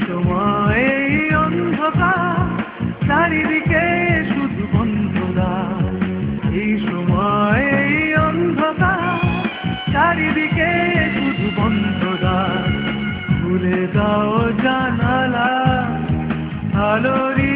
সময় এই অন্ধকার চারিদিকে শুধু বন্ধুদার, এই সময় এই অন্ধকার চারিদিকে শুধু বন্ধুদার। খুলে দাও জানালা আলোরি